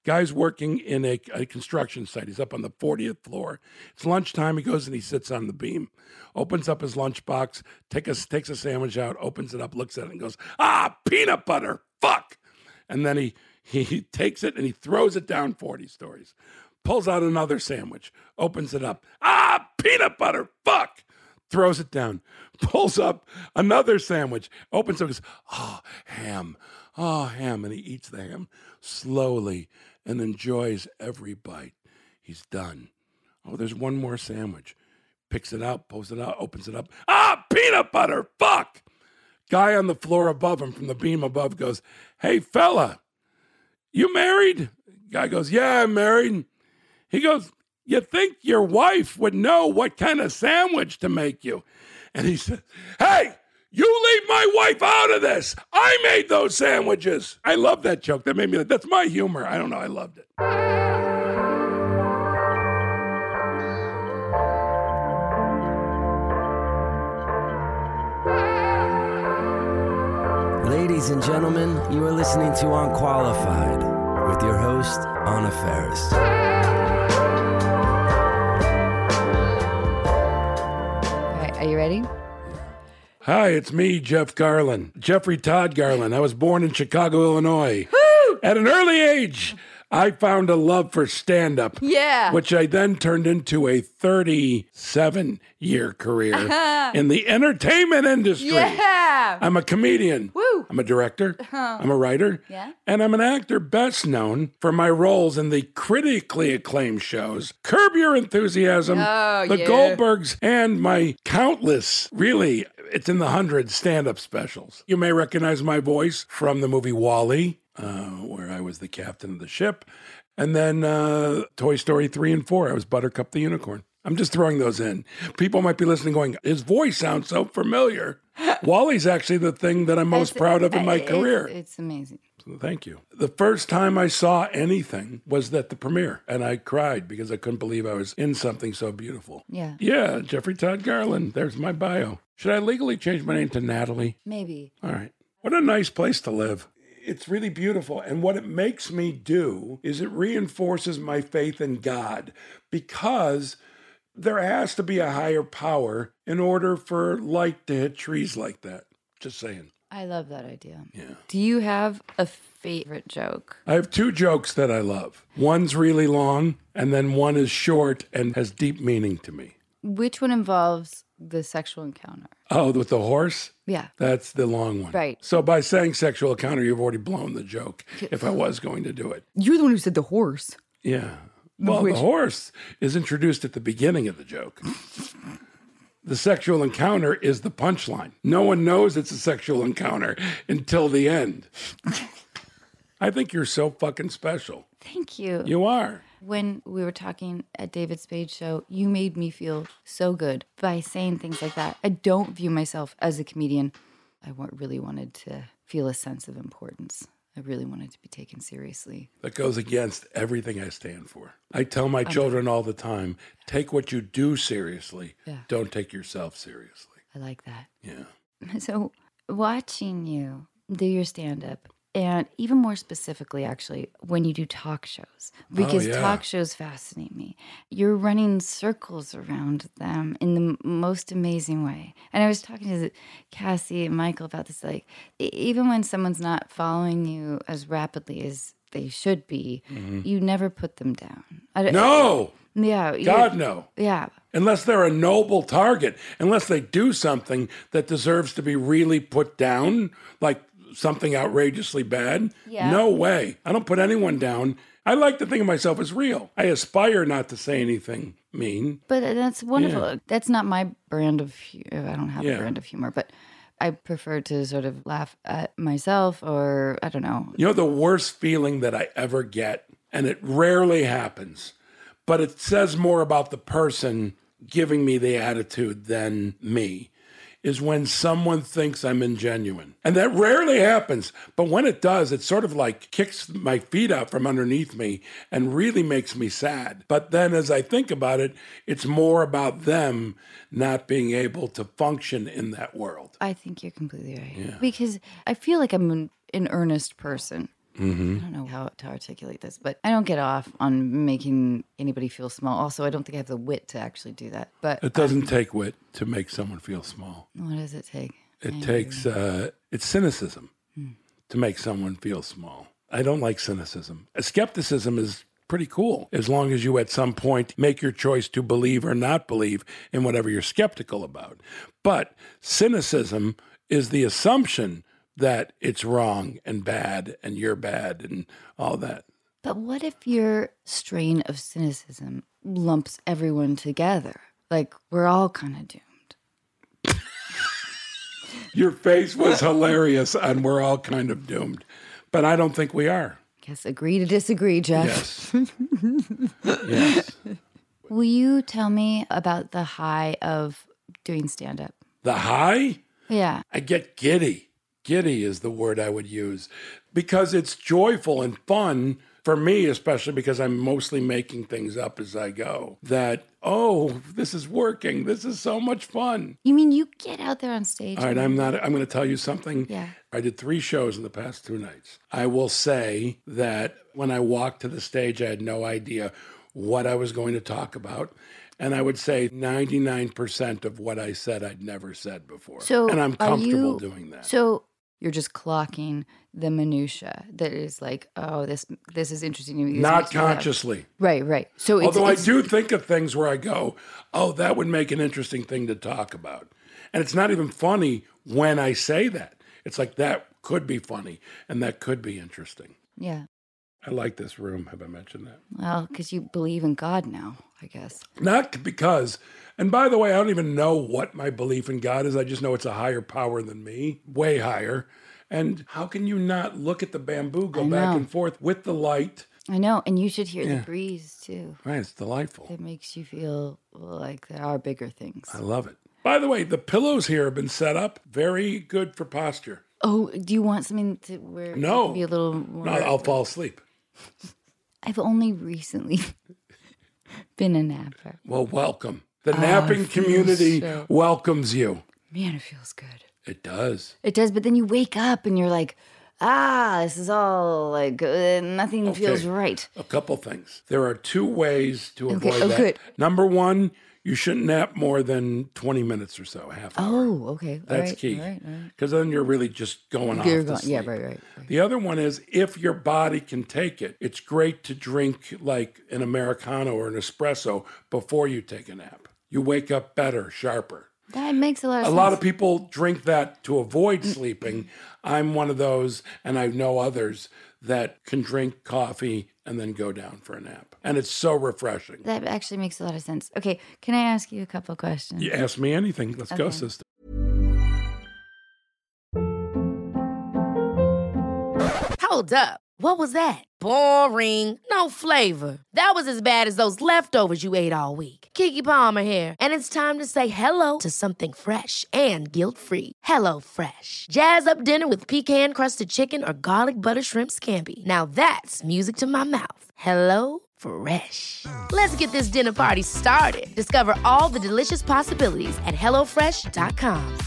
Guy's working in a construction site. He's up on the 40th floor. It's lunchtime. He goes and he sits on the beam, opens up his lunchbox, takes a sandwich out, opens it up, looks at it and goes, peanut butter, fuck. And then he takes it and he throws it down 40 stories, pulls out another sandwich, opens it up, peanut butter, fuck. Throws it down, pulls up another sandwich, opens it, goes, ham, and he eats the ham slowly and enjoys every bite. He's done. There's one more sandwich. Picks it up, pulls it out, opens it up, peanut butter, fuck. Guy on the floor above him from the beam above goes, hey, fella, you married? Guy goes, yeah, I'm married. He goes, you think your wife would know what kind of sandwich to make you? And he said, hey, you leave my wife out of this. I made those sandwiches. I love that joke. That made me, that's my humor. I don't know. I loved it. Ladies and gentlemen, you are listening to Unqualified with your host, Anna Faris. Are you ready? Hi, it's me, Jeff Garlin. Jeffrey Todd Garlin. I was born in Chicago, Illinois. Woo! At an early age, I found a love for stand-up. Yeah. Which I then turned into a 37-year career in the entertainment industry. Yeah. I'm a comedian. Woo. I'm a director. I'm a writer. Yeah. And I'm an actor best known for my roles in the critically acclaimed shows Curb Your Enthusiasm, The Goldbergs, and my countless, really, it's in the hundreds, stand-up specials. You may recognize my voice from the movie WALL-E, where I was the captain of the ship. And then Toy Story 3 and 4, I was Buttercup the Unicorn. I'm just throwing those in. People might be listening going, his voice sounds so familiar. WALL-E's actually the thing that I'm most proud of in my career. It's amazing. So thank you. The first time I saw anything was at the premiere, and I cried because I couldn't believe I was in something so beautiful. Yeah. Yeah, Jeffrey Todd Garlin. There's my bio. Should I legally change my name to Natalie? Maybe. All right. What a nice place to live. It's really beautiful. And what it makes me do is it reinforces my faith in God, because there has to be a higher power in order for light to hit trees like that. Just saying. I love that idea. Yeah. Do you have a favorite joke? I have two jokes that I love. One's really long, and then one is short and has deep meaning to me. Which one involves the sexual encounter? Oh, with the horse? Yeah. That's the long one. Right. So by saying sexual encounter, you've already blown the joke if I was going to do it. You're the one who said the horse. Yeah. Well, the horse is introduced at the beginning of the joke. The sexual encounter is the punchline. No one knows it's a sexual encounter until the end. I think you're so fucking special. Thank you. You are. When we were talking at David Spade's show, you made me feel so good by saying things like that. I don't view myself as a comedian. I really wanted to feel a sense of importance. I really wanted to be taken seriously. That goes against everything I stand for. I tell my children all the time, take what you do seriously. Yeah. Don't take yourself seriously. I like that. Yeah. So watching you do your stand-up, and even more specifically, actually, when you do talk shows, because talk shows fascinate me. You're running circles around them in the most amazing way. And I was talking to Cassie and Michael about this, like, even when someone's not following you as rapidly as they should be, you never put them down. No! Yeah. God, no. Yeah. Unless they're a noble target, unless they do something that deserves to be really put down, like something outrageously bad. Yeah. No way. I don't put anyone down. I like to think of myself as real. I aspire not to say anything mean. But that's wonderful. Yeah. That's not my brand of humor. I don't have a brand of humor, but I prefer to sort of laugh at myself, or I don't know. You know the worst feeling that I ever get, and it rarely happens, but it says more about the person giving me the attitude than me, is when someone thinks I'm ingenuine. And that rarely happens, but when it does, it sort of like kicks my feet out from underneath me and really makes me sad. But then as I think about it, it's more about them not being able to function in that world. I think you're completely right. Yeah. Because I feel like I'm an earnest person. I don't know how to articulate this, but I don't get off on making anybody feel small. Also, I don't think I have the wit to actually do that. But It doesn't take wit to make someone feel small. what does it take? It takes, it's cynicism to make someone feel small. I don't like cynicism. Skepticism is pretty cool as long as you at some point make your choice to believe or not believe in whatever you're skeptical about. But cynicism is the assumption that it's wrong and bad and you're bad and all that. But what if your strain of cynicism lumps everyone together? Like, we're all kind of doomed. Your face was hilarious and we're all kind of doomed. But I don't think we are. Guess agree to disagree, Jeff. Yes. Yes. Will you tell me about the high of doing stand-up? The high? Yeah. I get giddy. Giddy is the word I would use because it's joyful and fun for me, especially because I'm mostly making things up as I go. That, oh, this is working. This is so much fun. You mean you get out there on stage? All right, I'm going to tell you something. Yeah. I did 3 shows in the past 2 nights. I will say that when I walked to the stage, I had no idea what I was going to talk about. And I would say 99% of what I said, I'd never said before. So and I'm comfortable doing that. So you're just clocking the minutia that is like, oh, this is interesting to me. Not consciously. Right. So although I do think of things where I go, oh, that would make an interesting thing to talk about. And it's not even funny when I say that. It's like that could be funny and that could be interesting. Yeah. I like this room. Have I mentioned that? Well, because you believe in God now, I guess. Not because, and by the way, I don't even know what my belief in God is. I just know it's a higher power than me, way higher. And how can you not look at the bamboo go back and forth with the light? I know. And you should hear the breeze too. Right, it's delightful. It makes you feel like there are bigger things. I love it. By the way, the pillows here have been set up. Very good for posture. Oh, do you want something to where No. it can be a little more... No, I'll fall asleep. I've only recently been a napper. Well, welcome. The napping community welcomes you. Man, it feels good. It does. It does, but then you wake up and you're like, this is all like, nothing feels right. A couple things. There are 2 ways to avoid that. Good. Number 1, you shouldn't nap more than 20 minutes or so, half hour. Oh, okay. That's key. Because then you're really just going off to sleep. Yeah, right. The other one is if your body can take it, it's great to drink like an Americano or an espresso before you take a nap. You wake up better, sharper. That makes a lot of sense. A lot of people drink that to avoid sleeping. I'm one of those, and I know others that can drink coffee and then go down for a nap. And it's so refreshing. That actually makes a lot of sense. Okay, can I ask you a couple of questions? You ask me anything. Let's go, sister. Hold up. What was that? Boring. No flavor. That was as bad as those leftovers you ate all week. Keke Palmer here, and it's time to say hello to something fresh and guilt-free. Hello Fresh. Jazz up dinner with pecan-crusted chicken or garlic butter shrimp scampi. Now that's music to my mouth. Hello Fresh. Let's get this dinner party started. Discover all the delicious possibilities at hellofresh.com.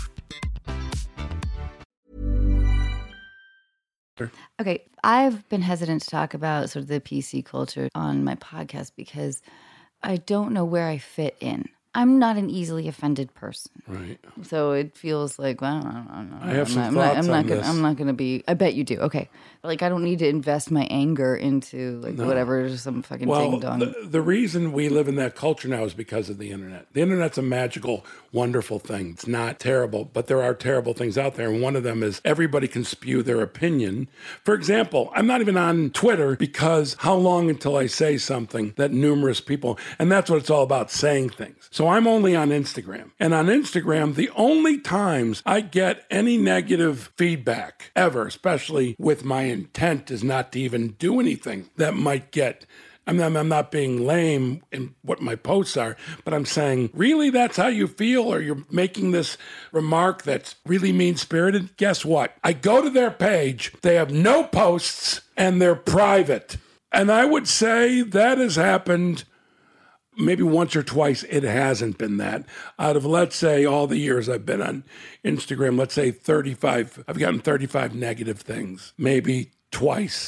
Okay, I've been hesitant to talk about sort of the PC culture on my podcast because I don't know where I fit in. I'm not an easily offended person. Right. So it feels like, well, I have some thoughts on this. I'm not going to be, I bet you do. Okay. Like, I don't need to invest my anger into like whatever, some fucking ding-dong. The reason we live in that culture now is because of the internet. The internet's a magical, wonderful thing. It's not terrible, but there are terrible things out there. And one of them is everybody can spew their opinion. For example, I'm not even on Twitter because how long until I say something that numerous people, and that's what it's all about, saying things. So I'm only on Instagram. And on Instagram, the only times I get any negative feedback ever, especially with my intent is not to even do anything that might get, I'm not being lame in what my posts are, but I'm saying, really, that's how you feel? Or you're making this remark that's really mean-spirited? Guess what? I go to their page, they have no posts, and they're private. And I would say that has happened maybe once or twice. It hasn't been that. Out of, let's say, all the years I've been on Instagram, let's say 35, I've gotten 35 negative things. Maybe twice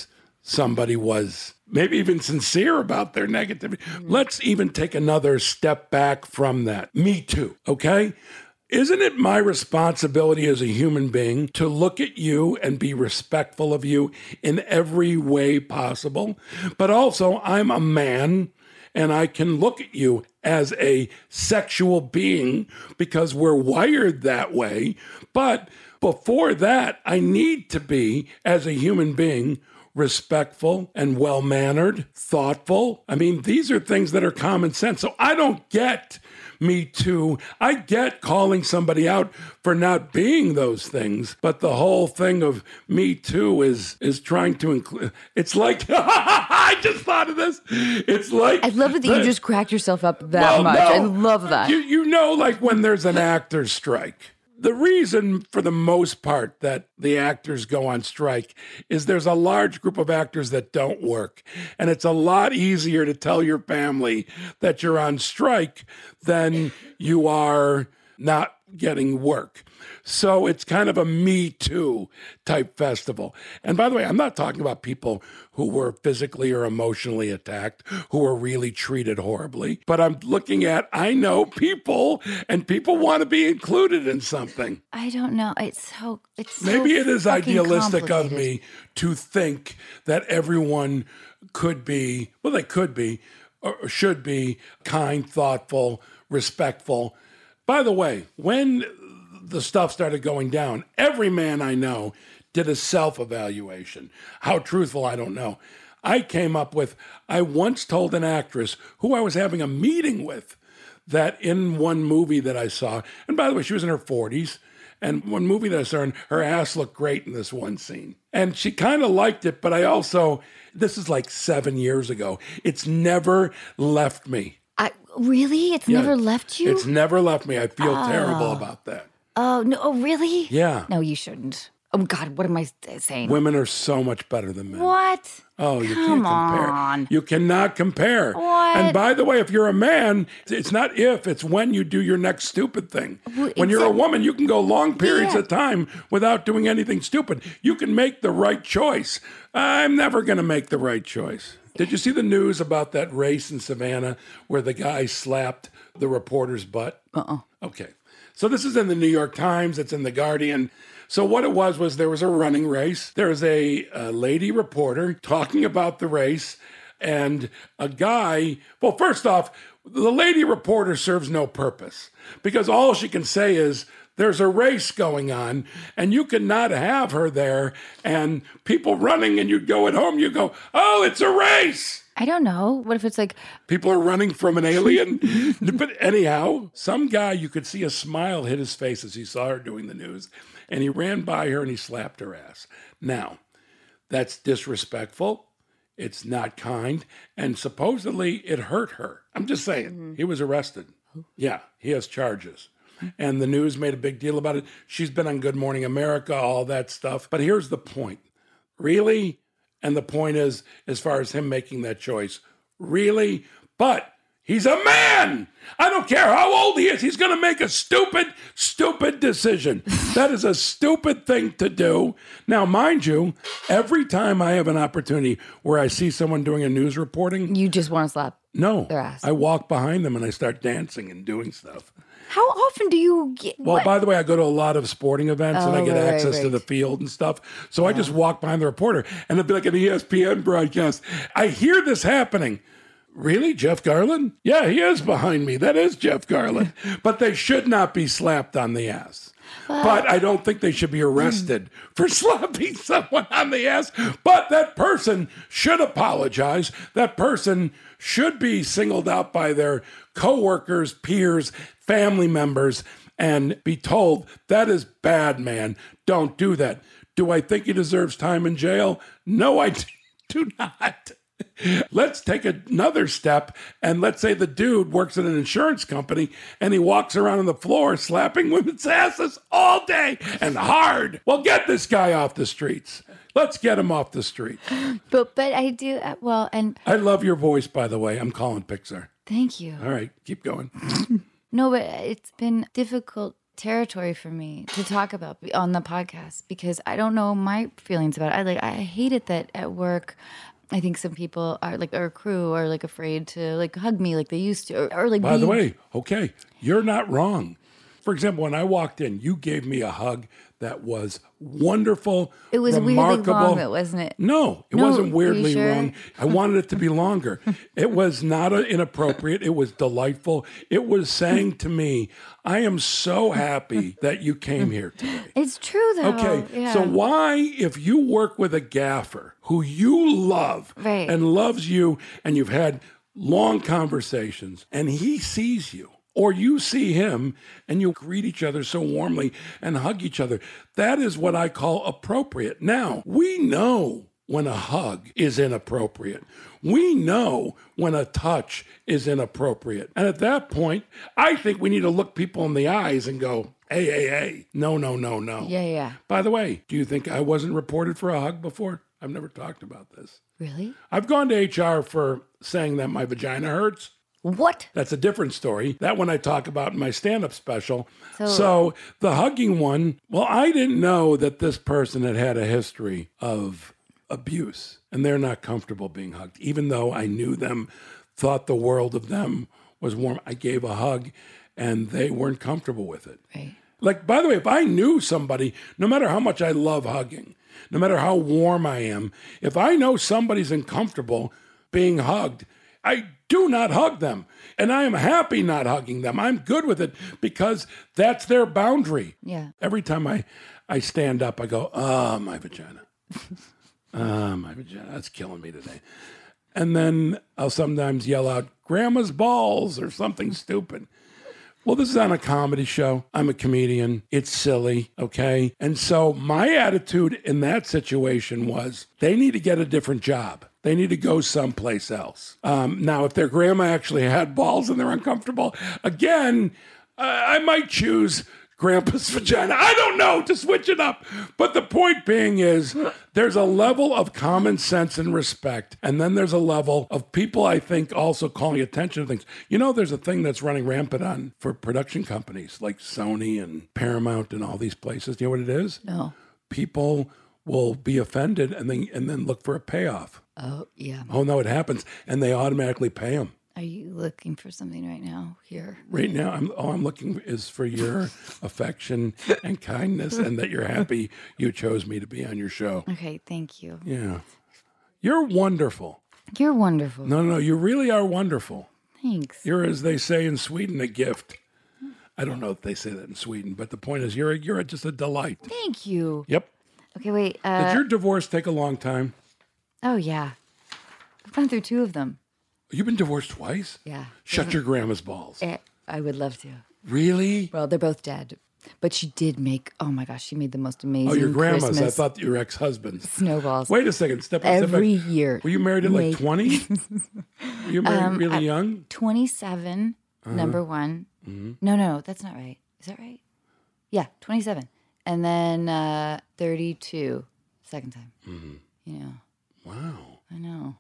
somebody was maybe even sincere about their negativity. Let's even take another step back from that. Me too, okay? Isn't it my responsibility as a human being to look at you and be respectful of you in every way possible? But also, I'm a man and I can look at you as a sexual being because we're wired that way. But before that, I need to be, as a human being, respectful and well-mannered, thoughtful. I mean, these are things that are common sense. So I don't get Me Too. I get calling somebody out for not being those things, but the whole thing of Me Too is trying to include. It's like I just thought of this. It's like I love it that you just cracked yourself up that much. No, I love that. You know, like when there's an actor's strike. The reason, for the most part, that the actors go on strike is there's a large group of actors that don't work. And it's a lot easier to tell your family that you're on strike than you are not getting work. So it's kind of a Me Too type festival. And by the way, I'm not talking about people who were physically or emotionally attacked, who were really treated horribly. But I'm looking at, I know people, and people want to be included in something. I don't know. It's maybe it is idealistic of me to think that everyone could be, well, they could be, or should be kind, thoughtful, respectful. By the way, when the stuff started going down, every man I know did a self-evaluation. How truthful, I don't know. I came up with, I once told an actress who I was having a meeting with that in one movie that I saw, and by the way, she was in her 40s, and one movie that I saw, and her ass looked great in this one scene. And she kind of liked it, but I also, this is like 7 years ago, it's never left me. Really? It's never left you? It's never left me. I feel terrible about that. Oh, no. Oh, really? Yeah. No, you shouldn't. Oh, God, what am I saying? Women are so much better than men. What? Oh, you can't compare. On. You cannot compare. What? And by the way, if you're a man, it's not if, it's when you do your next stupid thing. Well, when you're a woman, you can go long periods of time without doing anything stupid. You can make the right choice. I'm never going to make the right choice. Did you see the news about that race in Savannah where the guy slapped the reporter's butt? Okay. So this is in the New York Times. It's in the Guardian. So what it was there was a running race. There was a lady reporter talking about the race, and a guy, well, first off, the lady reporter serves no purpose because all she can say is, there's a race going on, and you cannot have her there, and people running, and you go at home, you go, oh, it's a race. I don't know. What if it's like... People are running from an alien? But anyhow, some guy, you could see a smile hit his face as he saw her doing the news, and he ran by her and he slapped her ass. Now, that's disrespectful. It's not kind, and supposedly it hurt her. I'm just saying, He was arrested. Yeah, he has charges. And the news made a big deal about it. She's been on Good Morning America, all that stuff. But here's the point. Really? And the point is, as far as him making that choice, really? But he's a man. I don't care how old he is. He's going to make a stupid decision. That is a stupid thing to do. Now, mind you, every time I have an opportunity where I see someone doing a news reporting. You just want to slap their ass. I walk behind them and I start dancing and doing stuff. How often do you get... Well, by the way, I go to a lot of sporting events and I get access to the field and stuff. So I just walk behind the reporter and it'd be like an ESPN broadcast. I hear this happening. Really? Jeff Garland? Yeah, he is behind me. That is Jeff Garland. But they should not be slapped on the ass. But I don't think they should be arrested for slapping someone on the ass. But that person should apologize. That person should be singled out by their coworkers, peers, family members, and be told, that is bad, man. Don't do that. Do I think he deserves time in jail? No, I do not. Let's take another step, and let's say the dude works at an insurance company, and he walks around on the floor slapping women's asses all day and hard. Well, get this guy off the streets. Let's get him off the streets. But I do, and... I love your voice, by the way. I'm Colin Pixar. Thank you. All right, keep going. No, but it's been difficult territory for me to talk about on the podcast because I don't know my feelings about it. I hate it that at work, I think some people are like, our crew are like afraid to like hug me like they used to, or like. By the way, okay, you're not wrong. For example, when I walked in, you gave me a hug that was wonderful. It was remarkable. Weirdly long, wasn't it? No, it wasn't weirdly sure? long. I wanted it to be longer. It was not inappropriate. It was delightful. It was saying to me, I am so happy that you came here today. It's true, though. Okay, yeah. so why, if you work with a gaffer who you love right. and loves you, and you've had long conversations, and he sees you, or you see him and you greet each other so warmly and hug each other. That is what I call appropriate. Now, we know when a hug is inappropriate. We know when a touch is inappropriate. And at that point, I think we need to look people in the eyes and go, hey, no. Yeah. By the way, do you think I wasn't reported for a hug before? I've never talked about this. Really? I've gone to HR for saying that my vagina hurts. What? That's a different story. That one I talk about in my stand-up special. So the hugging one, well, I didn't know that this person had a history of abuse, and they're not comfortable being hugged. Even though I knew them, thought the world of them was warm, I gave a hug, and they weren't comfortable with it. Right. Like, by the way, if I knew somebody, no matter how much I love hugging, no matter how warm I am, if I know somebody's uncomfortable being hugged, I do not hug them. And I am happy not hugging them. I'm good with it because that's their boundary. Yeah. Every time I stand up, I go, my vagina. My vagina. That's killing me today. And then I'll sometimes yell out, grandma's balls or something stupid. Well, this is on a comedy show. I'm a comedian. It's silly, okay? And so my attitude in that situation was they need to get a different job. They need to go someplace else. Now, if their grandma actually had balls and they're uncomfortable, again, I might choose grandpa's vagina. I don't know, to switch it up. But the point being is there's a level of common sense and respect. And then there's a level of people, I think, also calling attention to things. You know, there's a thing that's running rampant for production companies like Sony and Paramount and all these places. Do you know what it is? No. People will be offended and then look for a payoff. Oh, yeah. Oh, no, it happens. And they automatically pay them. Are you looking for something right now here? Right now, I'm looking is for your affection and kindness and that you're happy you chose me to be on your show. Okay, thank you. Yeah. You're wonderful. You're wonderful. No, you really are wonderful. Thanks. You're, as they say in Sweden, a gift. I don't know if they say that in Sweden, but the point is you're just a delight. Thank you. Yep. Okay, wait. Did your divorce take a long time? Oh, yeah. I've gone through 2 of them. You've been divorced twice? Yeah. Shut your grandma's balls. I would love to. Really? Well, they're both dead. But she did make, oh my gosh, she made the most amazing Oh, your grandma's. Christmas I thought your ex-husband's. snowballs. Wait a second. Step Every back. year. Were you married at like 20? Were you married really young? 27, number one. Mm-hmm. No, that's not right. Is that right? Yeah, 27. And then 32, second time. Mm-hmm. You know. Wow. I know.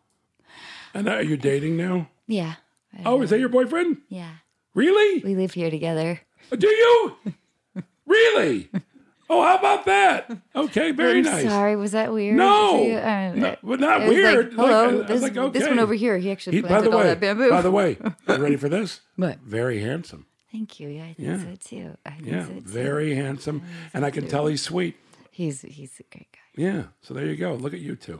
And are you dating now? Yeah. Oh, is that your boyfriend? Yeah. Really? We live here together. Do you? Really? Oh, how about that? Okay, very I'm nice. sorry, was that weird? No, for you? no, but not it was weird. Like, hello, I was like, okay. this one over here, he actually By planted the way, all that bamboo. By the way, you ready for this? What? Very handsome. Thank you. Yeah, I think Yeah. so too. I think Yeah, so too. very handsome, and I can tell he's sweet. He's a great guy. Yeah, so there you go. Look at you two.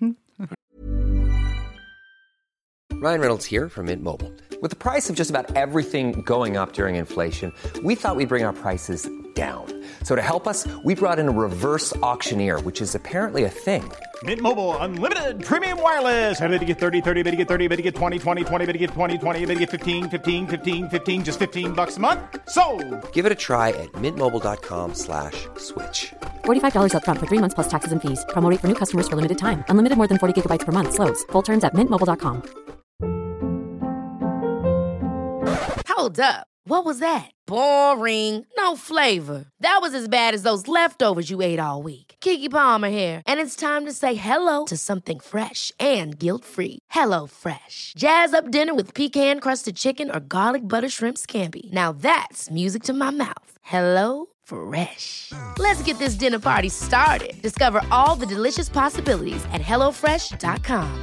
Ryan Reynolds here from Mint Mobile. With the price of just about everything going up during inflation, we thought we'd bring our prices down. So to help us, we brought in a reverse auctioneer, which is apparently a thing. Mint Mobile Unlimited Premium Wireless. How to get 30, 30, bit to get 30, bit to get 20, 20, 20, bit to get 20, 20, bit to get 15, 15, 15, 15, just $15 a month? Sold! Give it a try at mintmobile.com/switch. $45 up front for 3 months plus taxes and fees. Promo rate for new customers for limited time. Unlimited more than 40 gigabytes per month. Slows full terms at mintmobile.com. Hold up. What was that? Boring. No flavor. That was as bad as those leftovers you ate all week. Keke Palmer here, and it's time to say hello to something fresh and guilt-free. Hello Fresh. Jazz up dinner with pecan-crusted chicken or garlic butter shrimp scampi. Now that's music to my mouth. Hello Fresh. Let's get this dinner party started. Discover all the delicious possibilities at hellofresh.com.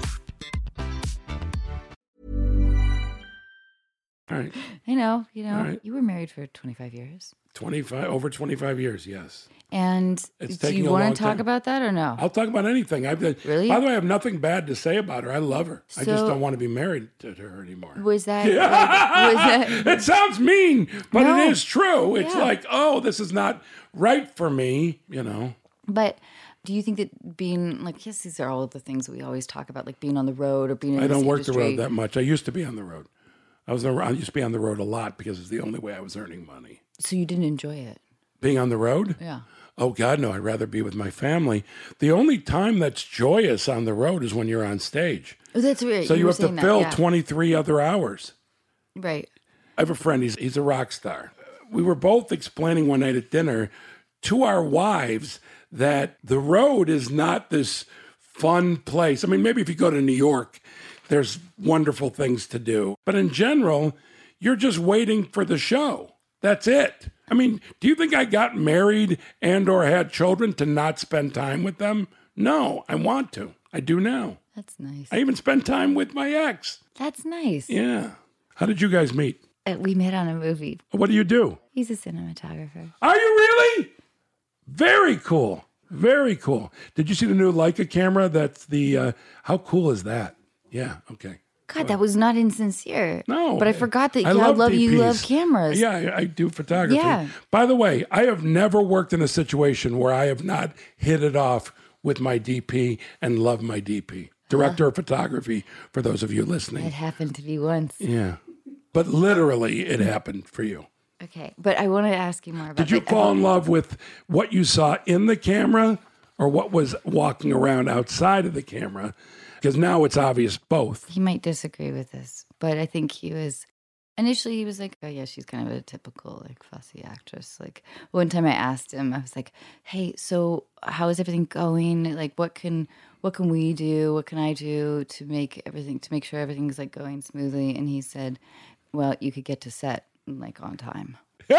All right. I know, right. you were married for 25 years. Over 25 years, yes. And It's do taking you a long want to talk time. about that or no? I'll talk about anything. Really? By the way, I have nothing bad to say about her. I love her. I just So- don't want to be married to her anymore. Was that, was that It sounds mean, but No. it is true. It's Yeah. like, oh, this is not right for me, But do you think that being like, yes, these are all of the things that we always talk about, like being on the road or being in I this don't work the industry. road that much. I used to be on the road. I used to be on the road a lot because it's the only way I was earning money. So you didn't enjoy it? Being on the road? Yeah. Oh, God, no. I'd rather be with my family. The only time that's joyous on the road is when you're on stage. Oh, that's right. So you were have to saying that, fill yeah. 23 other hours. Right. I have a friend, he's a rock star. We were both explaining one night at dinner to our wives that the road is not this fun place. I mean, maybe if you go to New York, there's wonderful things to do. But in general, you're just waiting for the show. That's it. I mean, do you think I got married and or had children to not spend time with them? No, I want to. I do now. That's nice. I even spend time with my ex. That's nice. Yeah. How did you guys meet? We met on a movie. What do you do? He's a cinematographer. Are you really? Very cool. Very cool. Did you see the new Leica camera? That's the, how cool is that? Yeah, okay. God, that was not insincere. No. But I forgot that I I love you DPs. love cameras. Yeah, I do photography. Yeah. By the way, I have never worked in a situation where I have not hit it off with my DP and love my DP. Director of photography, for those of you listening. It happened to be once. Yeah. But literally, it happened for you. Okay, but I want to ask you more about Did you fall in love with what you saw in the camera or what was walking around outside of the camera? Because now it's obvious both. He might disagree with this, but I think he was like, oh yeah, she's kind of a typical like fussy actress. Like one time I asked him, I was like, hey, so how is everything going? Like what can we do? What can I do to make sure everything's like going smoothly? And he said, well, you could get to set like on time.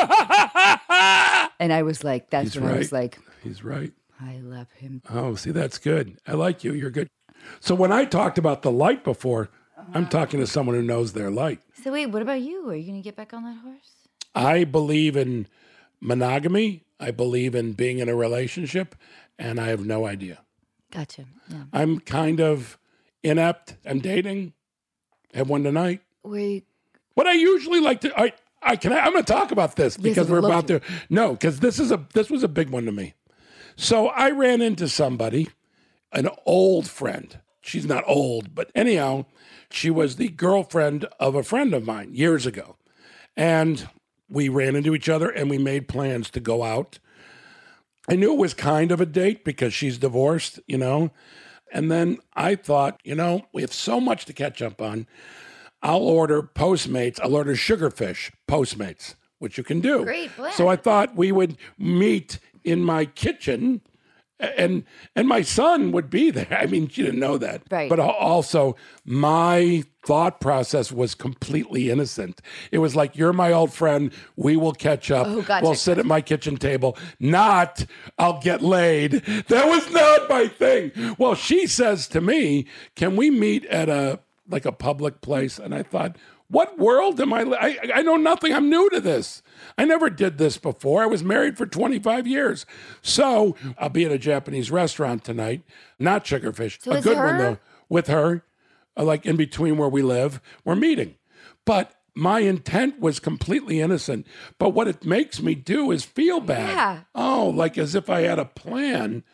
And I was like, that's when I was like, he's right. I love him. Oh, see, that's good. I like you. You're good. So when I talked about the light before, I'm talking to someone who knows their light. So wait, what about you? Are you going to get back on that horse? I believe in monogamy. I believe in being in a relationship, and I have no idea. Gotcha. Yeah. I'm kind of inept. I'm dating. Have one tonight. What I usually like to, I'm going to talk about this because we're about to. No, because this was a big one to me. So I ran into somebody, an old friend. She's not old, but anyhow, she was the girlfriend of a friend of mine years ago. And we ran into each other and we made plans to go out. I knew it was kind of a date because she's divorced, And then I thought, we have so much to catch up on. I'll order Postmates. I'll order Sugarfish Postmates, which you can do. Great plan. So I thought we would meet in my kitchen and my son would be there. I mean, she didn't know that. Right. But also my thought process was completely innocent. It was like, you're my old friend. We will catch up. Oh, gotcha. We'll sit at my kitchen table. Not, I'll get laid. That was not my thing. Well, she says to me, can we meet at a public place? And I thought, what world am I know nothing. I'm new to this. I never did this before. I was married for 25 years. So I'll be at a Japanese restaurant tonight, not Sugarfish. So a it's good one, her? though. With her, like in between where we live, we're meeting. But my intent was completely innocent. But what it makes me do is feel bad. Yeah. Oh, like as if I had a plan,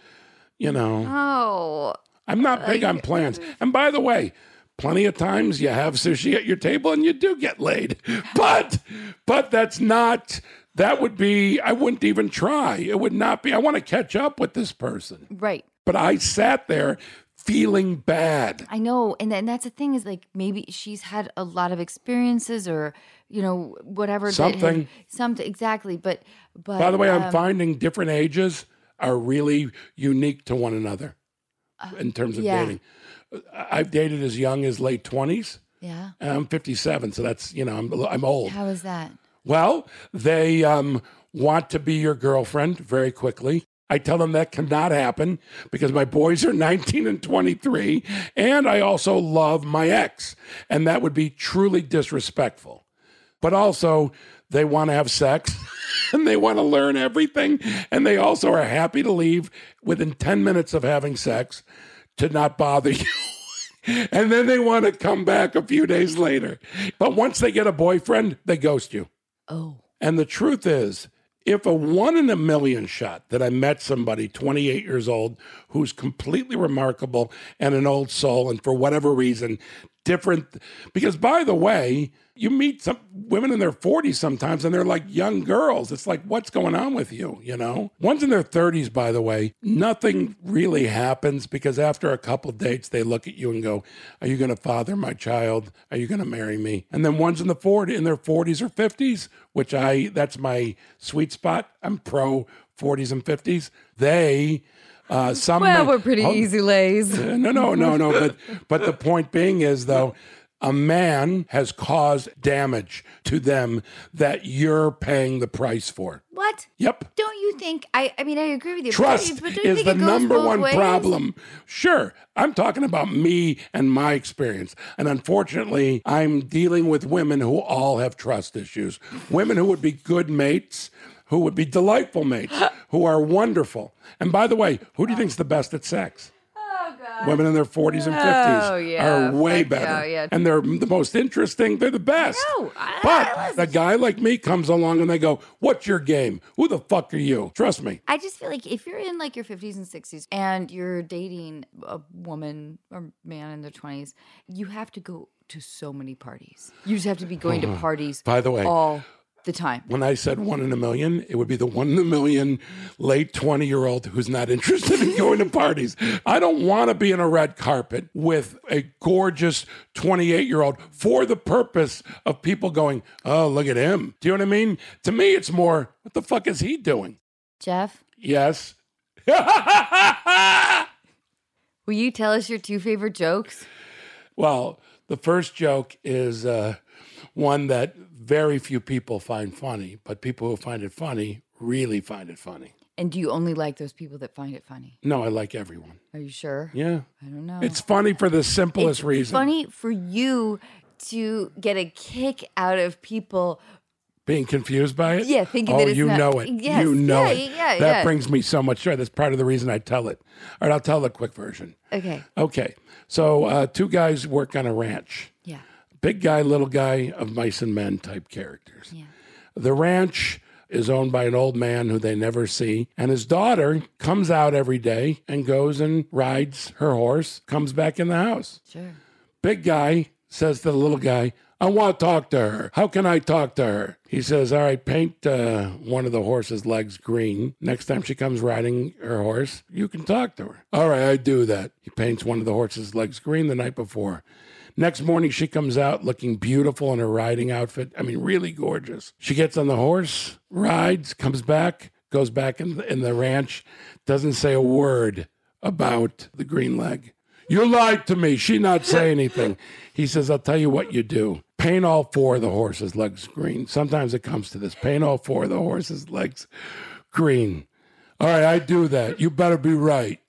Oh. I'm not big on plans. And by the way, plenty of times you have sushi at your table and you do get laid. But that's not, that would be, I wouldn't even try. It would not be, I want to catch up with this person. Right. But I sat there feeling bad. I know. And that's the thing is like maybe she's had a lot of experiences or, whatever. Something. Something, exactly. But by the way, I'm finding different ages are really unique to one another in terms of dating. I've dated as young as late 20s. Yeah. And I'm 57, so that's, I'm old. How is that? Well, they want to be your girlfriend very quickly. I tell them that cannot happen because my boys are 19 and 23, and I also love my ex, and that would be truly disrespectful. But also, they want to have sex, and they want to learn everything, and they also are happy to leave within 10 minutes of having sex to not bother you. And then they want to come back a few days later. But once they get a boyfriend, they ghost you. Oh. And the truth is, if a 1 in a million shot that I met somebody 28 years old who's completely remarkable and an old soul, and for whatever reason, different, because by the way, you meet some women in their 40s sometimes and they're like young girls. It's like, what's going on with you, One's in their 30s, by the way, nothing really happens because after a couple of dates, they look at you and go, are you going to father my child? Are you going to marry me? And then one's in their 40s or 50s, which that's my sweet spot. I'm pro 40s and 50s. They... we're pretty easy lays. No. But the point being is, though, a man has caused damage to them that you're paying the price for. What? Yep. Don't you think? I mean, I agree with you. Trust but don't you is think the it goes number both one ways? problem. Sure. I'm talking about me and my experience. And unfortunately, I'm dealing with women who all have trust issues. Women who would be good mates, who would be delightful mates, who are wonderful. And by the way, who do you think's the best at sex? Oh, God. Women in their 40s and 50s are way better. Yeah. And they're the most interesting. They're the best. But a guy like me comes along and they go, what's your game? Who the fuck are you? Trust me. I just feel like if you're in like your 50s and 60s and you're dating a woman or man in their 20s, you have to go to so many parties. You just have to be going to parties By the way, all the time. When I said 1 in a million, it would be the 1 in a million late 20-year-old who's not interested in going to parties. I don't want to be in a red carpet with a gorgeous 28-year-old for the purpose of people going, oh, look at him. Do you know what I mean? To me, it's more, what the fuck is he doing? Jeff? Yes. Will you tell us your 2 favorite jokes? Well, the first joke is one that very few people find funny, but people who find it funny really find it funny. And do you only like those people that find it funny? No, I like everyone. Are you sure? Yeah. I don't know. It's funny for the simplest reason. It's funny for you to get a kick out of people being confused by it? Yeah, thinking that it's you not... know it. Yes. You know it. Yeah, that brings me so much joy. That's part of the reason I tell it. All right, I'll tell the quick version. Okay. So 2 guys work on a ranch. Yeah. Big guy, little guy of mice and men type characters. Yeah. The ranch is owned by an old man who they never see. And his daughter comes out every day and goes and rides her horse, comes back in the house. Sure. Big guy says to the little guy, I want to talk to her. How can I talk to her? He says, all right, paint one of the horse's legs green. Next time she comes riding her horse, you can talk to her. All right, I do that. He paints one of the horse's legs green the night before. Next morning, she comes out looking beautiful in her riding outfit. I mean, really gorgeous. She gets on the horse, rides, comes back, goes back in the ranch, doesn't say a word about the green leg. You lied to me. She not say anything. He says, I'll tell you what you do. Paint all 4 of the horse's legs green. Sometimes it comes to this. Paint all 4 of the horse's legs green. All right, I do that. You better be right.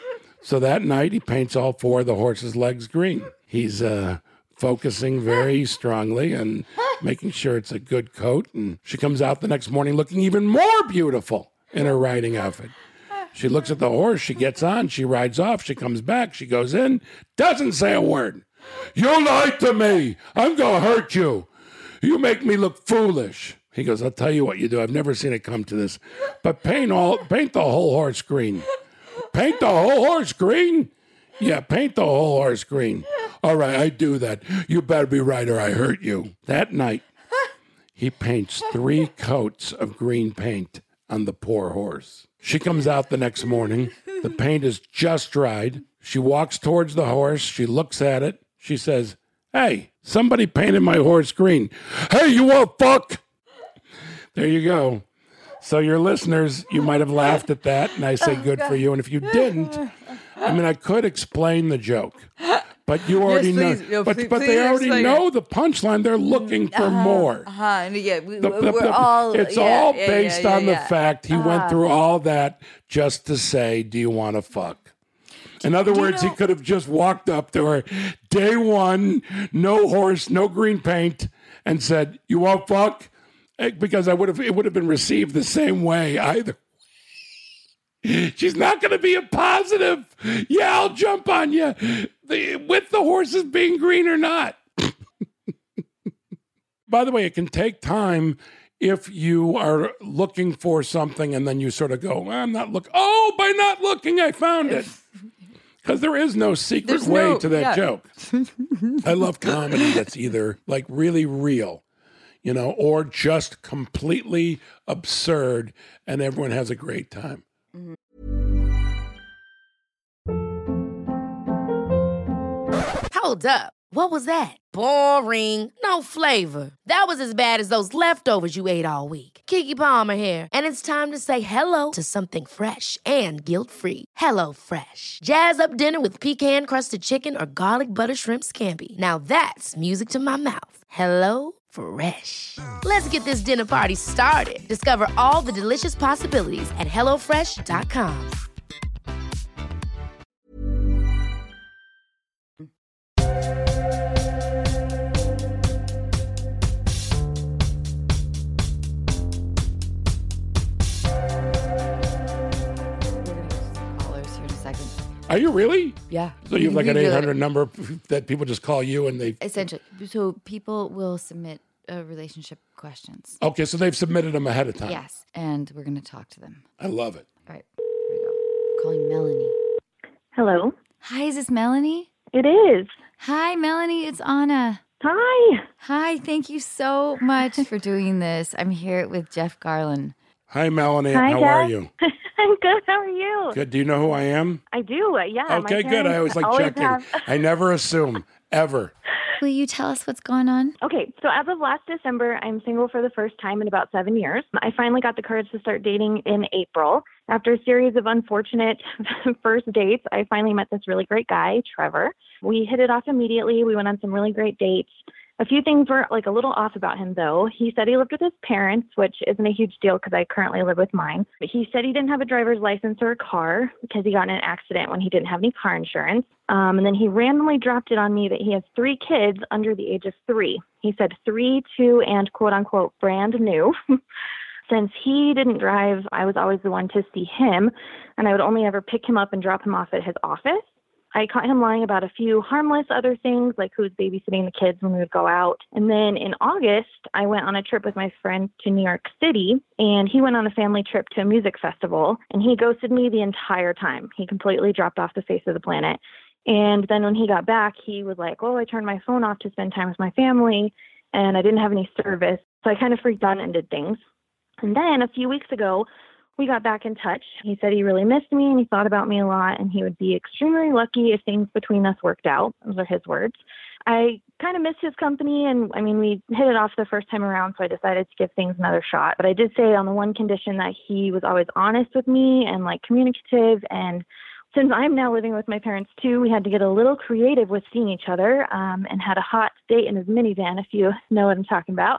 So that night, he paints all 4 of the horse's legs green. He's focusing very strongly and making sure it's a good coat. And she comes out the next morning looking even more beautiful in her riding outfit. She looks at the horse. She gets on. She rides off. She comes back. She goes in. Doesn't say a word. You lied to me. I'm going to hurt you. You make me look foolish. He goes, I'll tell you what you do. I've never seen it come to this. But paint the whole horse green. Paint the whole horse green? Yeah, paint the whole horse green. All right, I do that. You better be right or I hurt you. That night, he paints 3 coats of green paint on the poor horse. She comes out the next morning. The paint is just dried. She walks towards the horse. She looks at it. She says, "Hey, somebody painted my horse green." "Hey, you won't fuck." There you go. So your listeners, you might have laughed at that, and I say good for you. And if you didn't, I mean, I could explain the joke, but you already know. But they already know the punchline. They're looking for more. Yeah, It's all based on the fact he went through all that just to say, "Do you want to fuck?" In other words, he could have just walked up to her, day one, no horse, no green paint, and said, "You won't fuck?" Because it would have been received the same way either. She's not going to be a positive. "Yeah, I'll jump on you," with the horses being green or not. By the way, it can take time if you are looking for something and then you sort of go, "Well, I'm not looking." Oh, by not looking, I found it. Because there is no secret way to that joke. I love comedy that's either like really real, or just completely absurd, and everyone has a great time. Hold up. What was that? Boring. No flavor. That was as bad as those leftovers you ate all week. Keke Palmer here, and it's time to say hello to something fresh and guilt-free. HelloFresh. Jazz up dinner with pecan-crusted chicken or garlic butter shrimp scampi. Now that's music to my mouth. HelloFresh. Let's get this dinner party started. Discover all the delicious possibilities at HelloFresh.com. Are you really? Yeah. So you have like an 800 number that people just call you and they... Essentially. So people will submit relationship questions. Okay, so they've submitted them ahead of time. Yes, and we're going to talk to them. I love it. All right, here we go. I'm calling Melanie. Hello. Hi, is this Melanie? It is. Hi, Melanie, it's Anna. Hi. Hi, thank you so much for doing this. I'm here with Jeff Garland. Hi, Melanie. Hi, How Jeff. are you? I'm good. How are you? Good. Do you know who I am? I do. Yeah. Okay, good. I always like checking. I never assume, ever. Will you tell us what's going on? Okay, so as of last December, I'm single for the first time in about 7 years. I finally got the courage to start dating in April. After a series of unfortunate first dates, I finally met this really great guy, Trevor. We hit it off immediately. We went on some really great dates. A few things were like a little off about him, though. He said he lived with his parents, which isn't a huge deal because I currently live with mine. But he said he didn't have a driver's license or a car because he got in an accident when he didn't have any car insurance. And then he randomly dropped it on me that he has 3 kids under the age of 3. He said 3, 2, and quote unquote brand new. Since he didn't drive, I was always the one to see him, and I would only ever pick him up and drop him off at his office. I caught him lying about a few harmless other things, like who was babysitting the kids when we would go out. And then in August, I went on a trip with my friend to New York City, and he went on a family trip to a music festival, and he ghosted me the entire time. He completely dropped off the face of the planet. And then when he got back, he was like, "Oh, I turned my phone off to spend time with my family, and I didn't have any service." So I kind of freaked out and did things. And then a few weeks ago, we got back in touch. He said he really missed me and he thought about me a lot, and he would be extremely lucky if things between us worked out. Those are his words. I kind of missed his company, and I mean, we hit it off the first time around, so I decided to give things another shot. But I did say on the one condition that he was always honest with me and like communicative. And since I'm now living with my parents too, we had to get a little creative with seeing each other, and had a hot date in his minivan, if you know what I'm talking about.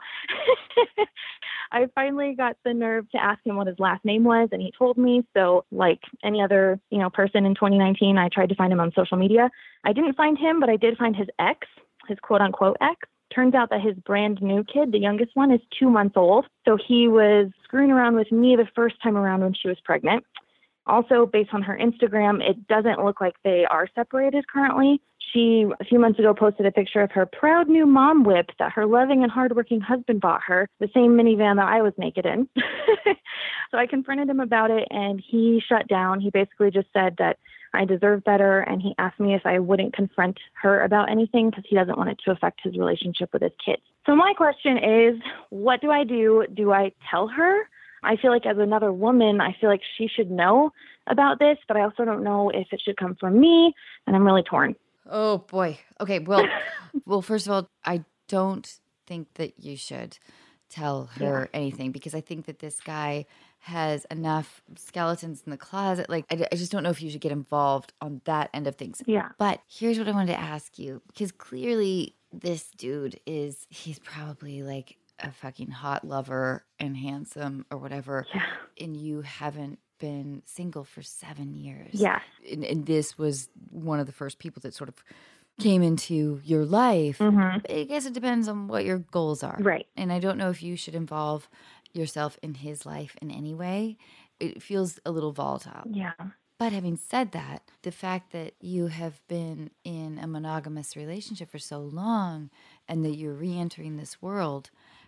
I finally got the nerve to ask him what his last name was, and he told me. So like any other, person in 2019, I tried to find him on social media. I didn't find him, but I did find his ex, his quote unquote ex. Turns out that his brand new kid, the youngest one, is 2 months old. So he was screwing around with me the first time around when she was pregnant. Also, based on her Instagram, it doesn't look like they are separated currently. She, a few months ago, posted a picture of her proud new mom whip that her loving and hardworking husband bought her, the same minivan that I was naked in. So I confronted him about it, and he shut down. He basically just said that I deserve better, and he asked me if I wouldn't confront her about anything because he doesn't want it to affect his relationship with his kids. So my question is, what do I do? Do I tell her I feel like as another woman, I feel like she should know about this, but I also don't know if it should come from me, and I'm really torn. Oh boy. Okay. Well, first of all, I don't think that you should tell her anything, because I think that this guy has enough skeletons in the closet. Like, I just don't know if you should get involved on that end of things. Yeah. But here's what I wanted to ask you, because clearly this dude he's probably like a fucking hot lover and handsome or whatever. Yeah. And you haven't been single for 7 years. Yeah. And this was one of the first people that sort of came into your life. Mm-hmm. I guess it depends on what your goals are. Right. And I don't know if you should involve yourself in his life in any way. It feels a little volatile. Yeah. But having said that, the fact that you have been in a monogamous relationship for so long and that you're re-entering this world,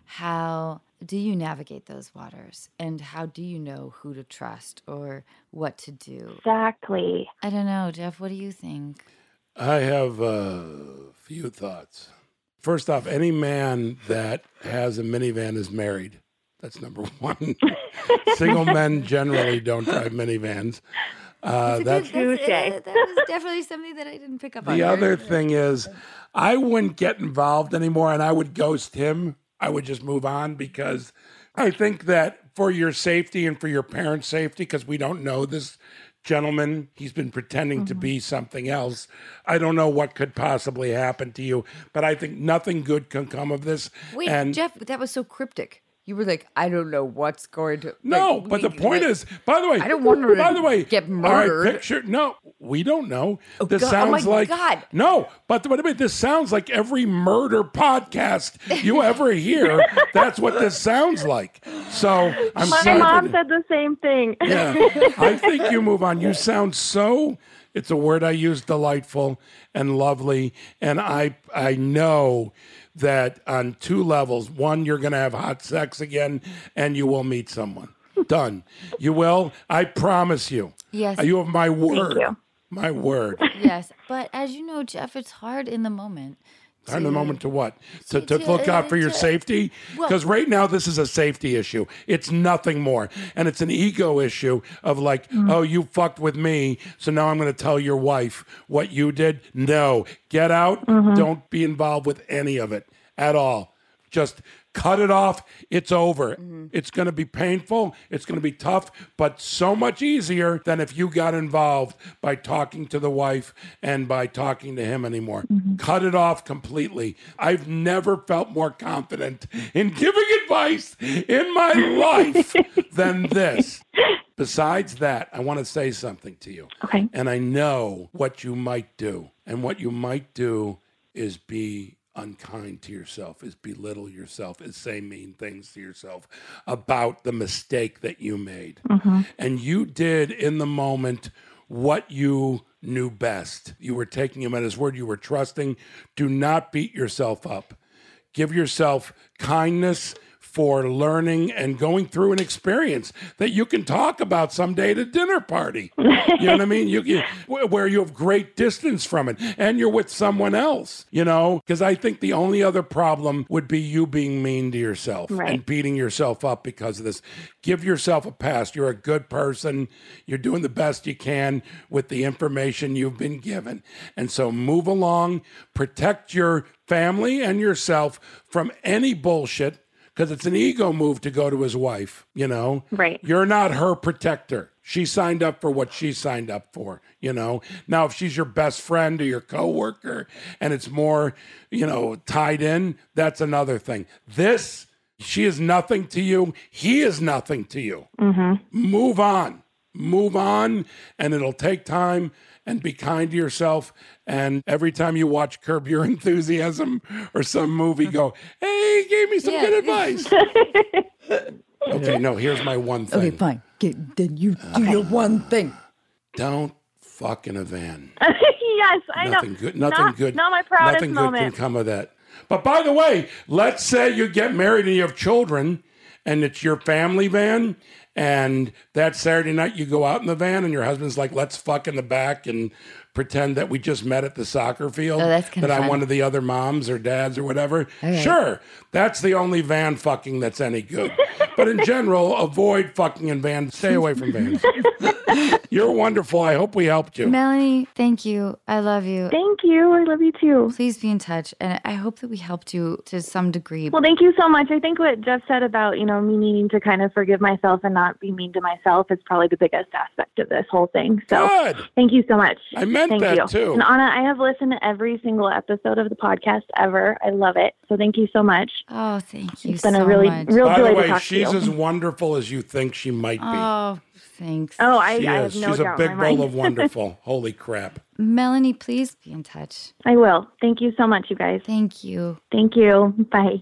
how do you navigate those waters? And how do you know who to trust or what to do? Exactly. I don't know, Jeff, what do you think? I have a few thoughts. First off, any man that has a minivan is married. That's number one. Single men generally don't drive minivans. That was definitely something that I didn't pick up on. The other thing is, I wouldn't get involved anymore, and I would ghost him. I would just move on, because I think that for your safety and for your parents' safety, because we don't know this gentleman, he's been pretending to be something else. I don't know what could possibly happen to you, but I think nothing good can come of this. Wait, and Jeff, that was so cryptic. You were like, I don't know what's going to. No, like, but the point is, by the way, I don't want her to by the way, get murdered. All right, no, we don't know. Oh, This God. sounds Oh my like God. No, but wait a minute, this sounds like every murder podcast you ever hear. That's what this sounds like. So I'm My sorry. mom said the same thing. Yeah, I think you move on. You sound so. It's a word I use, delightful and lovely, and I know that on two levels. One, you're going to have hot sex again, and you will meet someone. Done. You will. I promise you. Yes. You have my word. Thank you. My word. Yes, but as you know, Jeff, it's hard in the moment. In the moment to what? To to- look out for your to- safety? Well- Because right now this is a safety issue. It's nothing more. And it's an ego issue of like, oh, you fucked with me, so now I'm going to tell your wife what you did. No. Get out. Don't be involved with any of it at all. Just cut it off. It's over. It's going to be painful. It's going to be tough, but so much easier than if you got involved by talking to the wife and by talking to him anymore. Cut it off completely. I've never felt more confident in giving advice in my life than this. Besides that, I want to say something to you. Okay. And I know what you might do. And what you might do is be unkind to yourself, is belittle yourself, is say mean things to yourself about the mistake that you made. And you did in the moment what you knew best. You were taking him at his word. You were trusting. Do not beat yourself up. Give yourself kindness for learning and going through an experience that you can talk about someday at a dinner party. You know what I mean? Where you have great distance from it and you're with someone else, you know? Because I think the only other problem would be you being mean to yourself and beating yourself up because of this. Give yourself a pass. You're a good person. You're doing the best you can with the information you've been given. And so move along, protect your family and yourself from any bullshit, because it's an ego move to go to his wife, you know? Right. You're not her protector. She signed up for what she signed up for, you know? Now, if she's your best friend or your coworker and it's more, you know, tied in, that's another thing. This, she is nothing to you. He is nothing to you. Move on. Move on, and it'll take time. And be kind to yourself. And every time you watch Curb Your Enthusiasm or some movie, go, hey, he gave me some good advice. Okay, no, here's my one thing. Okay, fine. Then you do your one thing. Don't fuck in a van. Yes, I Nothing know. good. Nothing good. Not my proudest Nothing good moment. can come of that. But by the way, let's say you get married and you have children, and it's your family van. And that Saturday night, you go out in the van, and your husband's like, "Let's fuck in the back and pretend that we just met at the soccer field, Oh, that's kinda that I'm fun. one of the other moms or dads or whatever. Okay. Sure, that's the only van fucking that's any good. But in general, avoid fucking in vans. Stay away from vans. You're wonderful. I hope we helped you. Melanie, thank you. I love you. Thank you. I love you too. Please be in touch. And I hope that we helped you to some degree. Well, thank you so much. I think what Jeff said about, me needing to kind of forgive myself and not be mean to myself is probably the biggest aspect of this whole thing. So Good. thank you so much. I meant thank that you. too. And Anna, I have listened to every single episode of the podcast ever. I love it. So thank you so much. Oh, thank you It's been so a really, much. real By joy the to way, talk to she's you. as wonderful as you think she might be. Oh, thanks. Oh, I She have is. no She's a doubt big in my bowl mind. of wonderful. Holy crap. Melanie, please be in touch. I will. Thank you so much, you guys. Thank you. Thank you. Bye.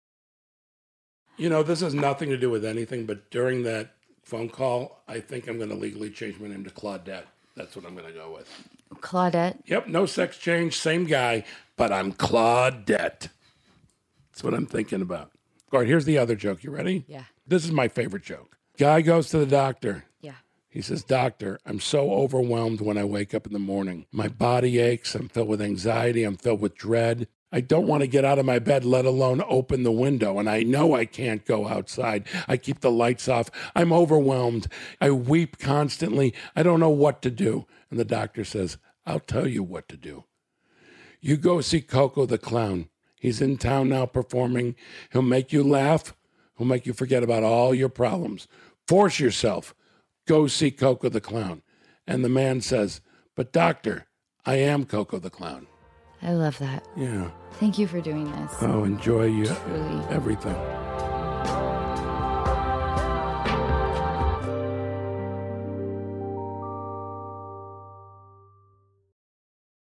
This has nothing to do with anything, but during that phone call, I think I'm going to legally change my name to Claudette. That's what I'm going to go with. Claudette. Yep, no sex change, same guy, but I'm Claudette. That's what I'm thinking about. All right, here's the other joke. You ready? Yeah. This is my favorite joke. Guy goes to the doctor. Yeah. He says, Doctor, I'm so overwhelmed when I wake up in the morning. My body aches. I'm filled with anxiety. I'm filled with dread. I don't want to get out of my bed, let alone open the window. And I know I can't go outside. I keep the lights off. I'm overwhelmed. I weep constantly. I don't know what to do. And the doctor says, I'll tell you what to do. You go see Coco the Clown. He's in town now performing. He'll make you laugh. He'll make you forget about all your problems. Force yourself. Go see Coco the Clown. And the man says, but doctor, I am Coco the Clown. I love that. Yeah. Thank you for doing this. Oh, enjoy Truly. everything.